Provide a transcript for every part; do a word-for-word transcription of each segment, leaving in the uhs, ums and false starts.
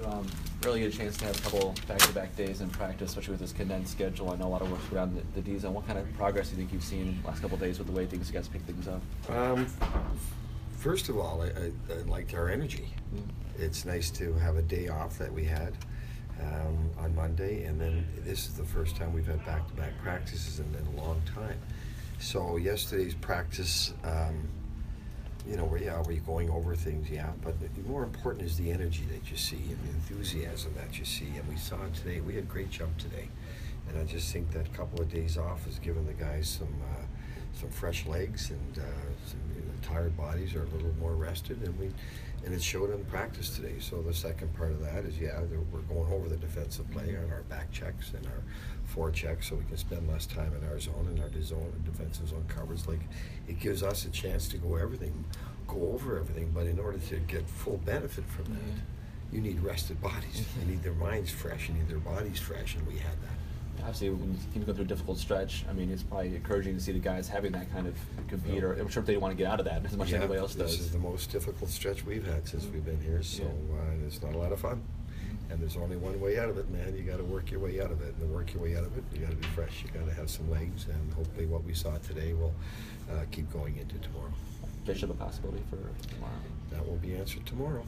um, really get a chance to have a couple back-to-back days in practice, especially with this condensed schedule. I know a lot of work's around the, the D zone. What kind of progress do you think you've seen in the last couple of days with the way things you guys pick things up? Um, first of all, I, I, I liked our energy. Mm. It's nice to have a day off that we had um, on Monday, and then this is the first time we've had back-to-back practices in, in a long time. So yesterday's practice, um, you know, yeah, we're going over things, yeah, but more important is the energy that you see and the enthusiasm that you see. And we saw it today. We had a great jump today. And I just think that couple of days off has given the guys some uh, some fresh legs, and uh, some, you know, tired bodies are a little more rested, and we and it showed in practice today. So the second part of that is, yeah, we're going over the defensive play and our back checks and our forechecks, so we can spend less time in our zone and our zone and defensive zone coverage. Like, it gives us a chance to go everything, go over everything. But in order to get full benefit from that, mm-hmm. you need rested bodies. You need their minds fresh. You need their bodies fresh, and we had that. Obviously, when teams go through a difficult stretch, I mean, it's probably encouraging to see the guys having that kind of compete, yeah. or I'm sure if they want to get out of that as much yeah, as anybody else does. This is the most difficult stretch we've had since we've been here, so yeah. uh, it's not a lot of fun. And there's only one way out of it, man. You got to work your way out of it. And to work your way out of it, you got to be fresh. You got to have some legs, and hopefully what we saw today will uh, keep going into tomorrow. Bishop a possibility for tomorrow? That will be answered tomorrow.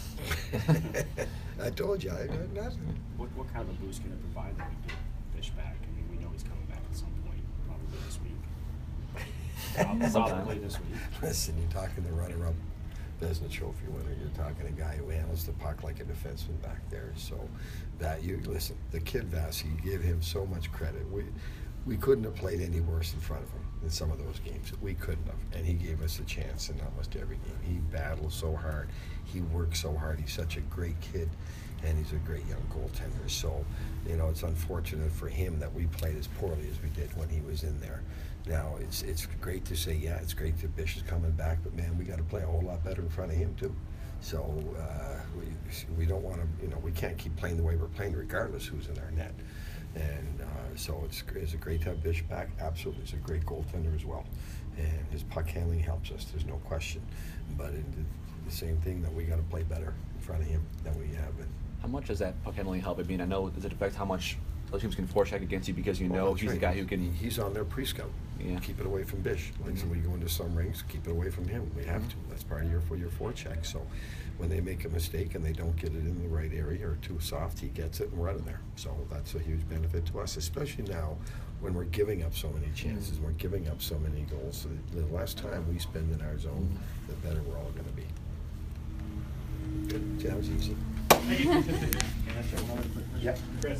I told you, I got nothing. What, what kind of a boost can it provide that we get Bish back? I mean, we know he's coming back at some point, probably this week. Probably, probably this week. Listen, you're talking the runner-up Vezina Trophy winner. You're talking a guy who handles the puck like a defenseman back there. So that you listen, the kid Vasi, you give him so much credit. We we couldn't have played any worse in front of him in some of those games. We couldn't have, and he gave us a chance in almost every game. He battled so hard. He worked so hard. He's such a great kid, and he's a great young goaltender. So, you know, it's unfortunate for him that we played as poorly as we did when he was in there. Now, it's it's great to say, yeah, it's great that Bish is coming back, but man, we got to play a whole lot better in front of him too. So uh, we we don't want to, you know, we can't keep playing the way we're playing regardless who's in our net. And uh, so it's it's a great to have Bish back. Absolutely, he's a great goaltender as well, and his puck handling helps us. There's no question. But it, the same thing that we got to play better in front of him than we have been. How much does that puck handling help? I mean, I know, does it affect how much those teams can forecheck against you because you well, know he's right. the guy who can. He's on their pre-scout. Yeah. Keep it away from Bish. Like, mm-hmm. so we go into some rings, keep it away from him. We have mm-hmm. to. That's part of your for your forecheck. So when they make a mistake and they don't get it in the right area or too soft, he gets it and we're out of there. So that's a huge benefit to us, especially now when we're giving up so many chances. Mm-hmm. We're giving up so many goals. So the less time we spend in our zone, mm-hmm. the better we're all going to be. Good. That was easy. Yeah, Chris.